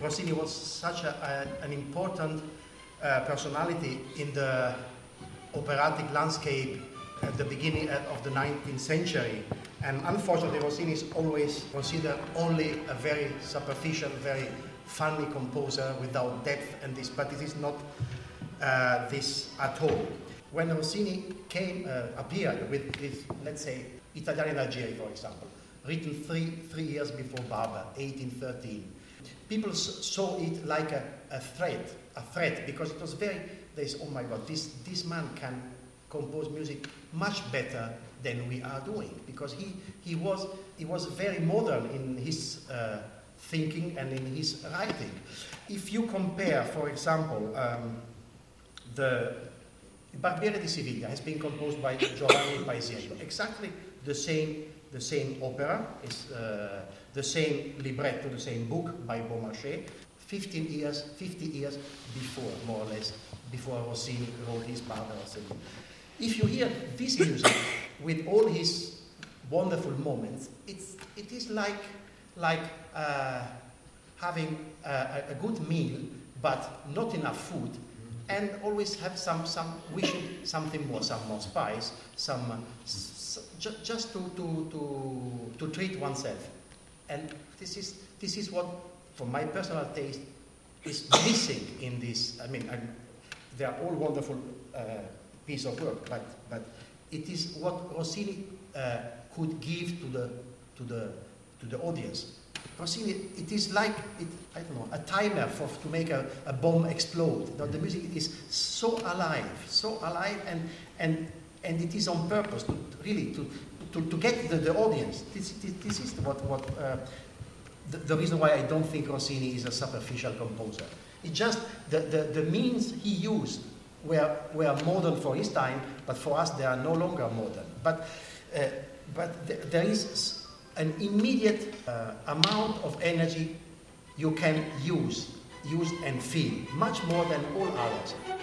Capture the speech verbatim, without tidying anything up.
Rossini was such a, a, an important uh, personality in the operatic landscape at the beginning of the nineteenth century. And unfortunately, Rossini is always considered only a very superficial, very funny composer without depth and this, but it is not uh, this at all. When Rossini came, uh, appeared with, with, let's say, Italiano in Algeria, for example, written three, three years before Barber, eighteen thirteen, people s- saw it like a, a threat, a threat, because it was very, they said, oh my God, this, this man can compose music much better than we are doing, because he, he, was, he was very modern in his uh, thinking and in his writing. If you compare, for example, um, the Barbiere di Siviglia has been composed by Giovanni Paisiello, exactly the same, the same opera, is uh, the same libretto, the same book by Beaumarchais, fifteen years, fifty years before, more or less, before Rossini wrote his Barber. If you hear this music with all his wonderful moments, it's, it is like, like uh, having a, a good meal, but not enough food, and always have some, some wishing something more, some more spice, some, uh, s- ju- just to, to, to, to treat oneself. And this is, this is what, for my personal taste, is missing in this. I mean, I'm, they are all wonderful uh, piece of work, but, but it is what Rossini uh, could give to the, to the, to the audience. Rossini, it is like, it, I don't know, a timer for, to make a, a bomb explode. You know, the music is so alive, so alive, and, and, and it is on purpose, to, really, to, to, to get the, the audience. This, this, this is what, what uh, the, the reason why I don't think Rossini is a superficial composer. It's just the, the, the means he used were, were modern for his time, but for us they are no longer modern. But, uh, but th- there is an immediate uh, amount of energy you can use, use and feel, much more than all others.